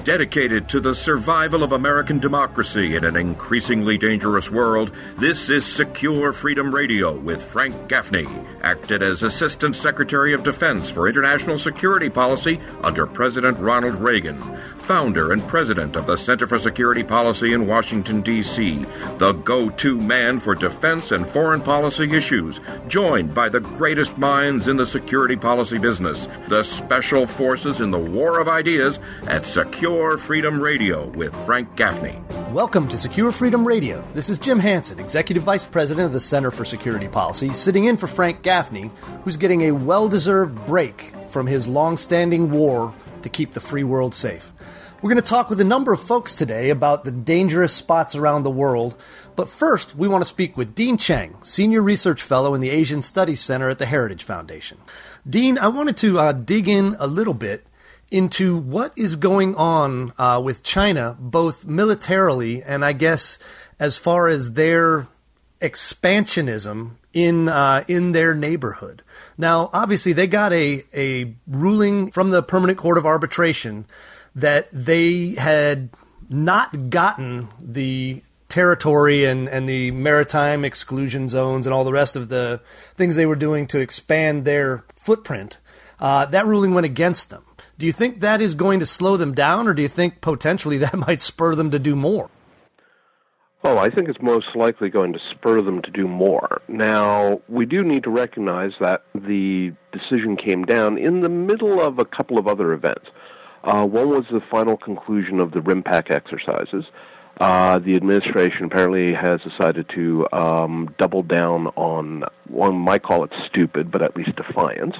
Dedicated to the survival of American democracy in an increasingly dangerous world, this is Secure Freedom Radio with Frank Gaffney, acted as Assistant Secretary of Defense for International Security Policy under President Ronald Reagan, founder and president of the Center for Security Policy in Washington, D.C., the go-to man for defense and foreign policy issues, joined by the greatest minds in the security policy business, the special forces in the war of ideas at Secure Freedom Radio with Frank Gaffney. Welcome to Secure Freedom Radio. This is Jim Hansen, Executive Vice President of the Center for Security Policy, sitting in for Frank Gaffney, who's getting a well-deserved break from his long-standing war to keep the free world safe. We're going to talk with a number of folks today about the dangerous spots around the world, but first we want to speak with Dean Cheng, Senior Research Fellow in the Asian Studies Center at the Heritage Foundation. Dean, I wanted to dig in a little bit into what is going on with China, both militarily and I guess as far as their expansionism in their neighborhood. Now, obviously, they got a ruling from the Permanent Court of Arbitration that they had not gotten the territory and the maritime exclusion zones and all the rest of the things they were doing to expand their footprint. That ruling went against them. Do you think that is going to slow them down, or do you think potentially that might spur them to do more? Oh, I think it's most likely going to spur them to do more. Now, we do need to recognize that the decision came down in the middle of a couple of other events. One was the final conclusion of the RIMPAC exercises. The administration apparently has decided to double down on, one might call it stupid, but at least defiance.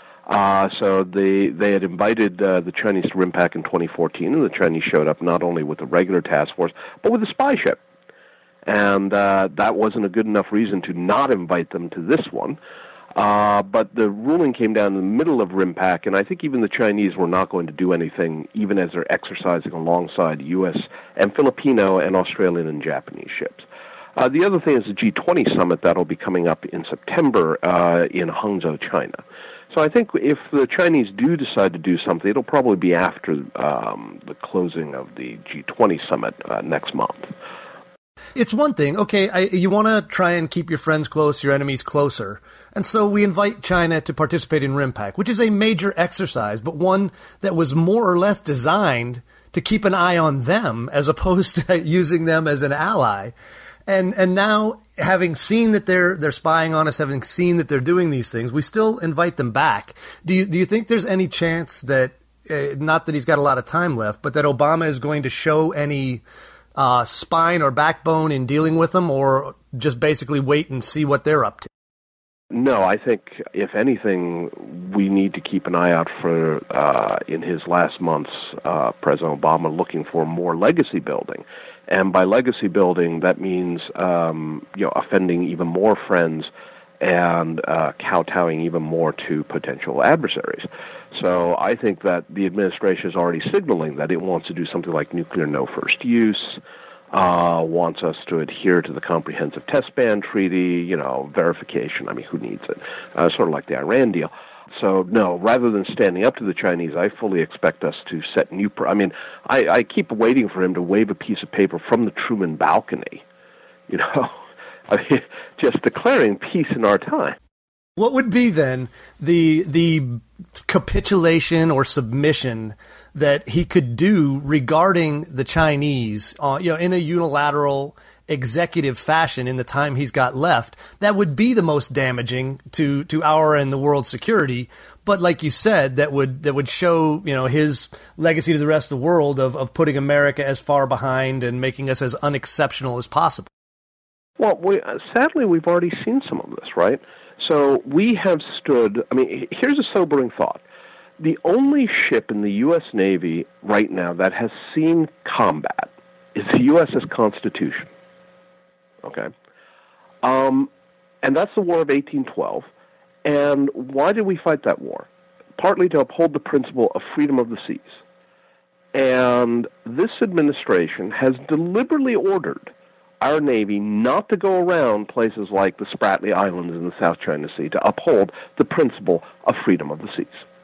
So they had invited the Chinese to RIMPAC in 2014, and the Chinese showed up not only with the regular task force, but with a spy ship. And that wasn't a good enough reason to not invite them to this one. But the ruling came down in the middle of RIMPAC, and I think even the Chinese were not going to do anything, even as they're exercising alongside U.S. and Filipino and Australian and Japanese ships. The other thing is the G20 summit that will be coming up in September in Hangzhou, China. So I think if the Chinese do decide to do something, it'll probably be after the closing of the G20 summit next month. It's one thing, okay, you want to try and keep your friends close, your enemies closer. And so we invite China to participate in RIMPAC, which is a major exercise, but one that was more or less designed to keep an eye on them as opposed to using them as an ally. And now, having seen that they're spying on us, having seen that they're doing these things, we still invite them back. Do you think there's any chance that, not that he's got a lot of time left, but that Obama is going to show any spine or backbone in dealing with them, or just basically wait and see what they're up to? No, I think, if anything, we need to keep an eye out for, in his last months, President Obama looking for more legacy building. And by legacy building, that means offending even more friends and kowtowing even more to potential adversaries. So I think that the administration is already signaling that it wants to do something like nuclear no first use, wants us to adhere to the Comprehensive Test Ban Treaty, verification. I mean, who needs it? Sort of like the Iran deal. So, no, rather than standing up to the Chinese, I fully expect us to set new... I keep waiting for him to wave a piece of paper from the Truman balcony, just declaring peace in our time. What would be, then, the capitulation or submission that he could do regarding the Chinese, in a unilateral executive fashion in the time he's got left, that would be the most damaging to our and the world's security? But like you said, that would show, his legacy to the rest of the world of putting America as far behind and making us as unexceptional as possible. Well, sadly, we've already seen some of this, right? So we have stood, here's a sobering thought. The only ship in the U.S. Navy right now that has seen combat is the USS Constitution. Okay? And that's the War of 1812. And why did we fight that war? Partly to uphold the principle of freedom of the seas. And this administration has deliberately ordered our Navy not to go around places like the Spratly Islands in the South China Sea to uphold the principle of freedom of the seas.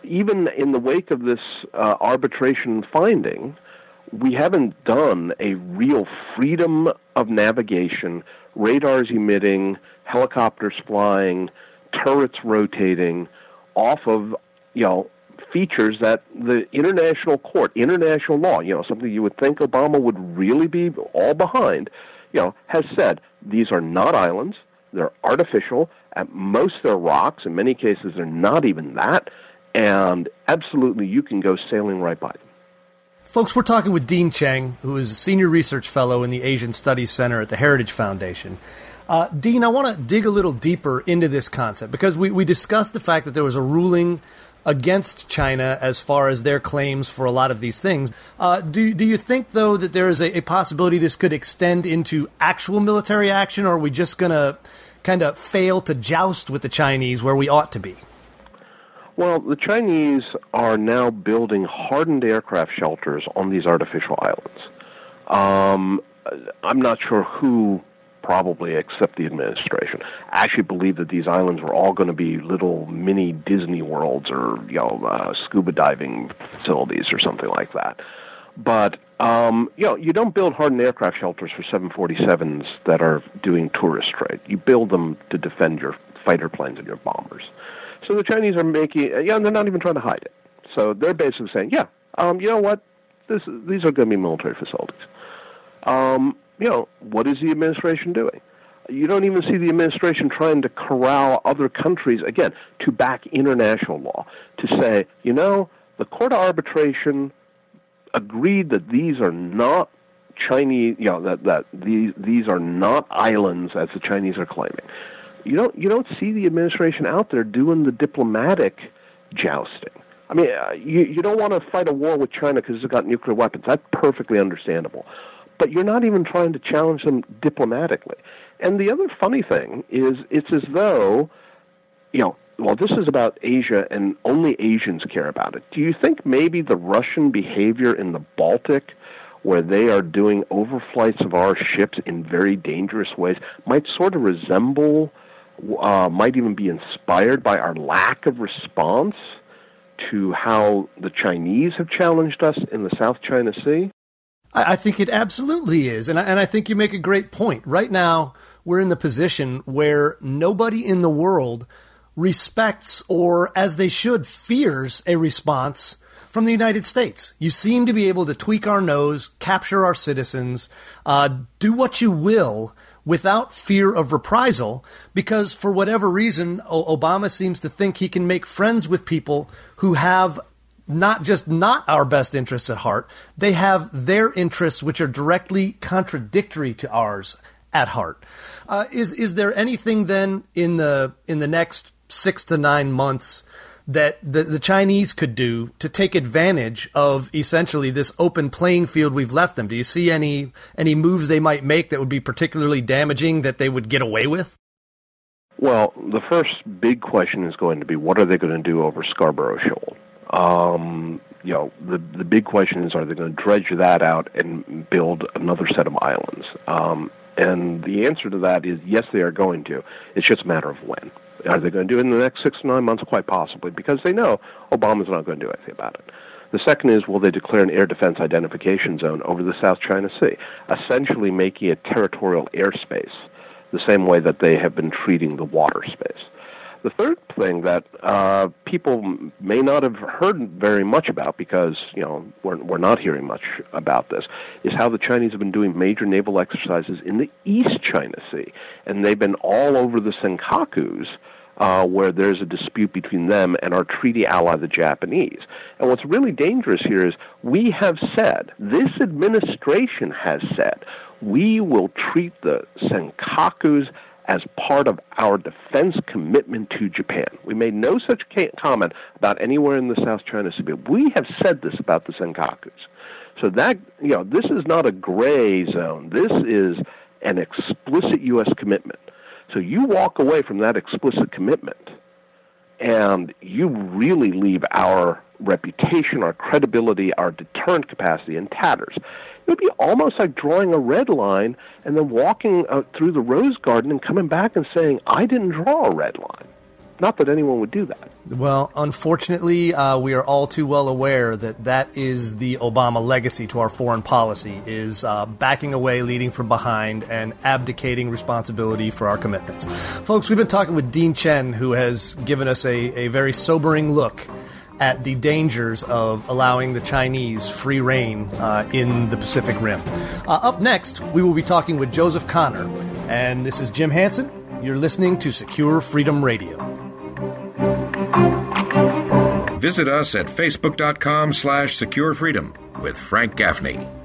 even in the wake of this arbitration finding, we haven't done a real freedom of navigation, radars emitting, helicopters flying, turrets rotating off of, features that the international court, international law, something you would think Obama would really be all behind, has said these are not islands, they're artificial, at most they're rocks, in many cases they're not even that, and absolutely you can go sailing right by them. Folks, we're talking with Dean Cheng, who is a senior research fellow in the Asian Studies Center at the Heritage Foundation. Dean, I want to dig a little deeper into this concept because we discussed the fact that there was a ruling against China as far as their claims for a lot of these things. Do you think, though, that there is a possibility this could extend into actual military action, or are we just going to kind of fail to joust with the Chinese where we ought to be? Well, the Chinese are now building hardened aircraft shelters on these artificial islands. I'm not sure who, probably except the administration, actually believed that these islands were all going to be little mini Disney worlds or scuba diving facilities or something like that. But you don't build hardened aircraft shelters for 747s that are doing tourist trade. You build them to defend your fighter planes and your bombers. So the Chinese are making, and they're not even trying to hide it. So they're basically saying, you know what, these are going to be military facilities. What is the administration doing? You don't even see the administration trying to corral other countries, again, to back international law, to say, the Court of Arbitration agreed that these are not Chinese, that these are not islands as the Chinese are claiming. You don't see the administration out there doing the diplomatic jousting. I mean, you don't want to fight a war with China because it's got nuclear weapons. That's perfectly understandable. But you're not even trying to challenge them diplomatically. And the other funny thing is it's as though, this is about Asia and only Asians care about it. Do you think maybe the Russian behavior in the Baltic, where they are doing overflights of our ships in very dangerous ways, might sort of resemble, might even be inspired by our lack of response to how the Chinese have challenged us in the South China Sea? I think it absolutely is. And I think you make a great point. Right now, we're in the position where nobody in the world respects, or as they should, fears a response from the United States. You seem to be able to tweak our nose, capture our citizens, do what you will without fear of reprisal, because for whatever reason, Obama seems to think he can make friends with people who have not our best interests at heart. They have their interests, which are directly contradictory to ours, at heart. Is there anything then in the next 6 to 9 months that the Chinese could do to take advantage of essentially this open playing field we've left them? Do you see any moves they might make that would be particularly damaging that they would get away with? Well, the first big question is going to be, what are they going to do over Scarborough Shoal? The big question is, are they going to dredge that out and build another set of islands? And the answer to that is yes, they are going to. It's just a matter of when. Are they going to do it in the next 6 to 9 months? Quite possibly, because they know Obama's not going to do anything about it. The second is, will they declare an air defense identification zone over the South China Sea, essentially making it territorial airspace, the same way that they have been treating the water space. The third thing that people may not have heard very much about, because we're not hearing much about this, is how the Chinese have been doing major naval exercises in the East China Sea, and they've been all over the Senkakus, where there's a dispute between them and our treaty ally, the Japanese. And what's really dangerous here is we have said, this administration has said, we will treat the Senkakus as part of our defense commitment to Japan. We made no such comment about anywhere in the South China Sea, but we have said this about the Senkakus. So that, this is not a gray zone. This is an explicit U.S. commitment. So you walk away from that explicit commitment, and you really leave our reputation, our credibility, our deterrent capacity in tatters. It would be almost like drawing a red line and then walking through the rose garden and coming back and saying, I didn't draw a red line. Not that anyone would do that. Well, unfortunately, we are all too well aware that that is the Obama legacy to our foreign policy, is backing away, leading from behind, and abdicating responsibility for our commitments. Folks, we've been talking with Dean Chen, who has given us a very sobering look at the dangers of allowing the Chinese free reign in the Pacific Rim. Up next, we will be talking with Joseph Connor, and this is Jim Hansen. You're listening to Secure Freedom Radio. Visit us at facebook.com/securefreedom with Frank Gaffney.